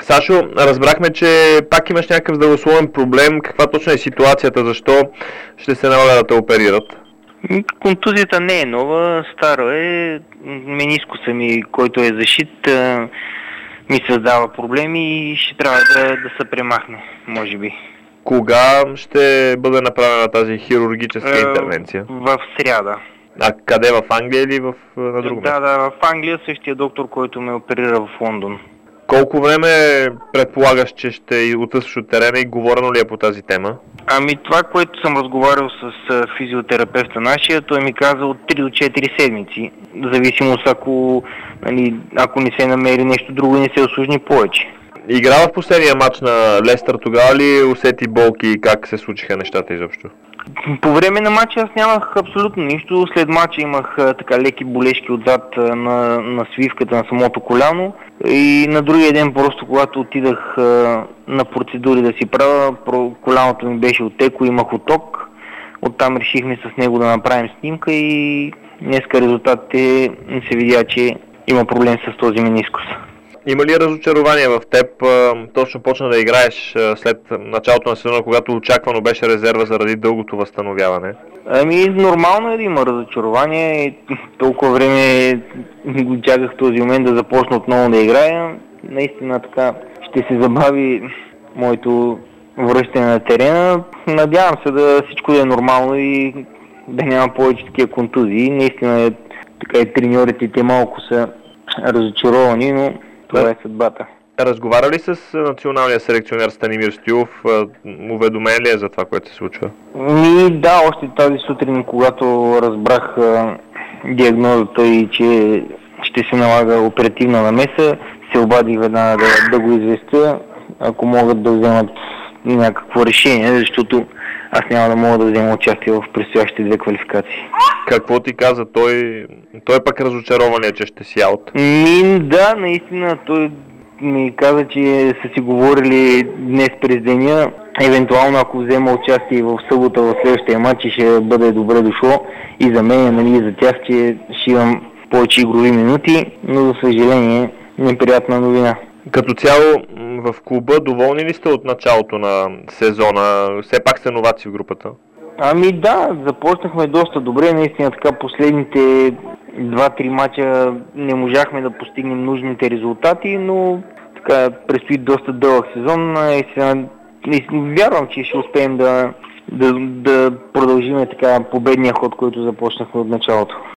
Сашо, разбрахме, че пак имаш някакъв здравословен проблем. Каква точно е ситуацията? Защо ще се налага да те оперират? Контузията не е нова, стара е. Менискуса ми, който е зашит, ми създава проблеми и ще трябва да се премахне, може би. Кога ще бъде направена тази хирургическа интервенция? В сряда. А къде? В Англия или на друго място? Да, в Англия същия доктор, който ме оперира в Лондон. Колко време предполагаш, че ще отсъстваш от терена и говорено ли е по тази тема? Ами това, което съм разговарял с физиотерапевта нашия, той ми каза от 3 до 4 седмици. В зависимост ако не се намери нещо друго и не се усложни повече. Игра в последния матч на Лестър, тогава ли усети болки и как се случиха нещата изобщо? По време на матча аз нямах абсолютно нищо. След матча имах леки болешки отзад на свивката на самото коляно. И на другия ден просто, когато отидах на процедури да си правя, коляното ми беше оттекло, имах отток. Оттам решихме с него да направим снимка и днеска резултатите се видя, че има проблем с този менискус. Има ли разочарование в теб? Точно почна да играеш след началото на сезона, когато очаквано беше резерва заради дългото възстановяване? Ами, нормално е да има разочарование. Толкова време го чаках този момент да започна отново да играя. Наистина така ще се забави моето връщане на терена. Надявам се да всичко да е нормално и да няма повече такива контузии. Наистина така и треньорите те малко са разочаровани, но това е съдбата. Разговаря ли с националния селекционер Станимир Стоилов? Уведомен ли е за това, което се случва? Да, още тази сутрин, когато разбрах диагнозата и че ще се налага оперативна намеса, се обадих веднага да го известя, ако могат да вземат някакво решение, защото аз няма да мога да взема участие в предстоящите 2 квалификации. Какво ти каза той? Той пък разочарован е, че ще си аут? Да, наистина, той ми каза, че са си говорили днес през деня. Евентуално, ако взема участие в събота в следващия матч, ще бъде добре дошло и за мен, и за тях, че ще имам повече игрови минути, но за съжаление неприятна новина. Като цяло в клуба доволни ли сте от началото на сезона? Все пак сте новаци в групата. Ами да, започнахме доста добре, наистина така последните 2-3 мача не можахме да постигнем нужните резултати, но така предстои доста дълъг сезон и вярвам, че ще успеем да продължим така победния ход, който започнахме от началото.